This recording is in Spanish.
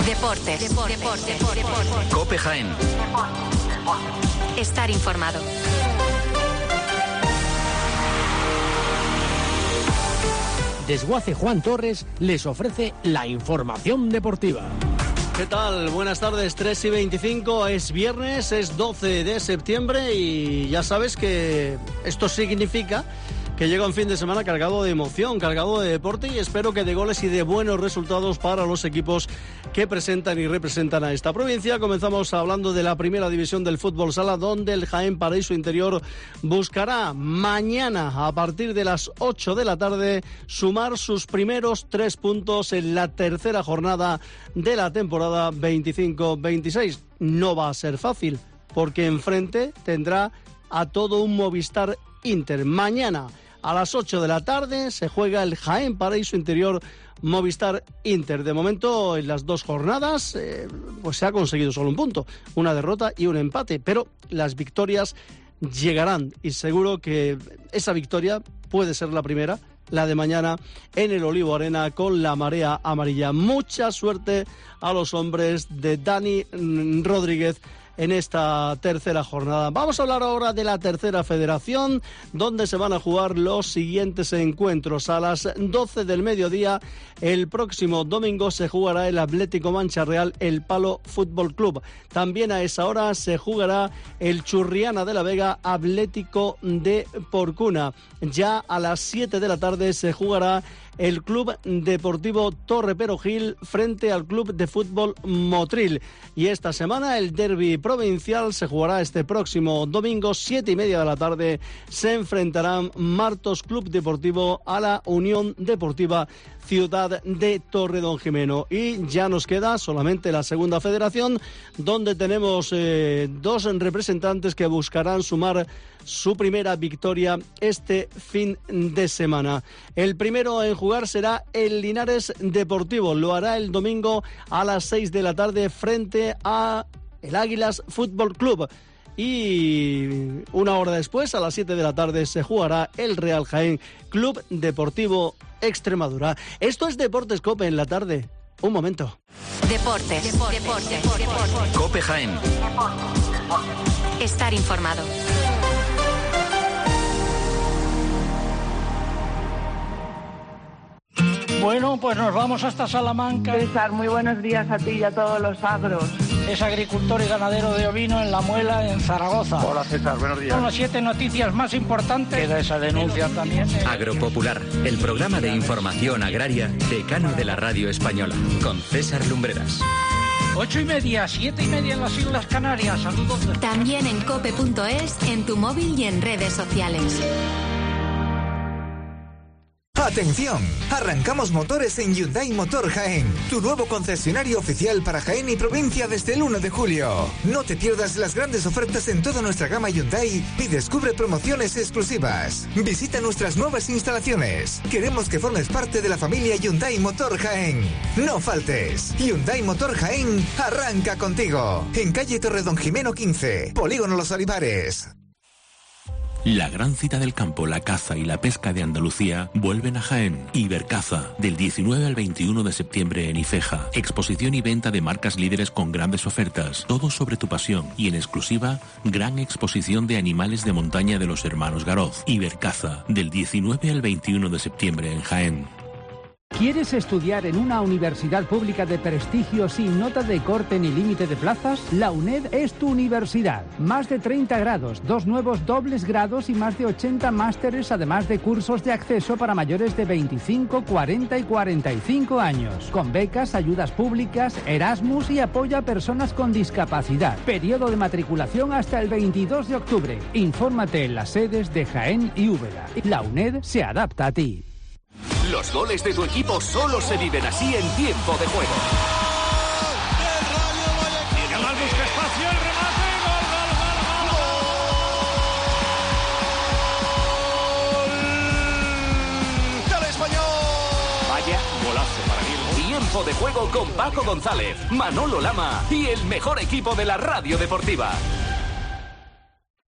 Deportes. COPE Jaén. Estar informado. Desguace Juan Torres les ofrece la información deportiva. ¿Qué tal? Buenas tardes, 3:25, es viernes, es 12 de septiembre y ya sabes que esto significa que llega un fin de semana cargado de emoción, cargado de deporte y espero que de goles y de buenos resultados para los equipos que presentan y representan a esta provincia. Comenzamos hablando de la primera división del fútbol sala, donde el Jaén Paraíso Interior buscará mañana a partir de las 8 de la tarde sumar sus primeros 3 puntos en la tercera jornada de la temporada 25-26. No va a ser fácil porque enfrente tendrá a todo un Movistar Inter. Mañana a las 8 de la tarde se juega el Jaén Paraíso Interior Movistar Inter. De momento, en las 2 jornadas, pues se ha conseguido solo un punto, una derrota y un empate, pero las victorias llegarán y seguro que esa victoria puede ser la primera, la de mañana en el Olivo Arena con la marea amarilla. Mucha suerte a los hombres de Dani Rodríguez en esta tercera jornada. Vamos a hablar ahora de la tercera federación, donde se van a jugar los siguientes encuentros. A las 12 del mediodía, el próximo domingo, se jugará el Atlético Mancha Real El Palo Fútbol Club. También a esa hora se jugará el Churriana de la Vega Atlético de Porcuna. Ya a las 7 de la tarde se jugará el Club Deportivo Torre Perojil frente al Club de Fútbol Motril. Y esta semana el derbi provincial se jugará este próximo domingo, 7:30 de la tarde. Se enfrentarán Martos Club Deportivo a la Unión Deportiva Ciudad de Torredonjimeno. Y ya nos queda solamente la segunda federación, donde tenemos 2 representantes que buscarán sumar su primera victoria este fin de semana. El primero en jugar será el Linares Deportivo. Lo hará el domingo a las 6 de la tarde frente a el Águilas Fútbol Club. Y una hora después, a las 7 de la tarde, se jugará el Real Jaén Club Deportivo Extremadura. Esto es Deportes COPE en la tarde. Un momento. Deportes. COPE Jaén. Estar informado. Bueno, pues nos vamos hasta Salamanca. César, muy buenos días a ti y a todos los agros. Es agricultor y ganadero de ovino en La Muela, en Zaragoza. Hola César, buenos días. Son las 7 noticias más importantes. Queda esa denuncia también. Agropopular, el programa de información agraria decano de la radio española, con César Lumbreras. 8:30, 7:30 en las Islas Canarias. Saludos. También en cope.es, en tu móvil y en redes sociales. ¡Atención! Arrancamos motores en Hyundai Motor Jaén, tu nuevo concesionario oficial para Jaén y provincia desde el 1 de julio. No te pierdas las grandes ofertas en toda nuestra gama Hyundai y descubre promociones exclusivas. Visita nuestras nuevas instalaciones. Queremos que formes parte de la familia Hyundai Motor Jaén. No faltes. Hyundai Motor Jaén arranca contigo. En calle Torredonjimeno 15, Polígono Los Olivares. La gran cita del campo, la caza y la pesca de Andalucía vuelven a Jaén. Ibercaza, del 19 al 21 de septiembre en Ifeja. Exposición y venta de marcas líderes con grandes ofertas. Todo sobre tu pasión. Y en exclusiva, gran exposición de animales de montaña de los hermanos Garoz. Ibercaza, del 19 al 21 de septiembre en Jaén. ¿Quieres estudiar en una universidad pública de prestigio sin nota de corte ni límite de plazas? La UNED es tu universidad. Más de 30 grados, 2 nuevos dobles grados y más de 80 másteres, además de cursos de acceso para mayores de 25, 40 y 45 años. Con becas, ayudas públicas, Erasmus y apoyo a personas con discapacidad. Periodo de matriculación hasta el 22 de octubre. Infórmate en las sedes de Jaén y Úbeda. La UNED se adapta a ti. Los goles de tu equipo solo se viven así en tiempo de juego. Yamal busca espacio, el remate, gol. ¡Del Español! Vaya golazo para mí. Tiempo de juego con Paco González, Manolo Lama y el mejor equipo de la radio deportiva.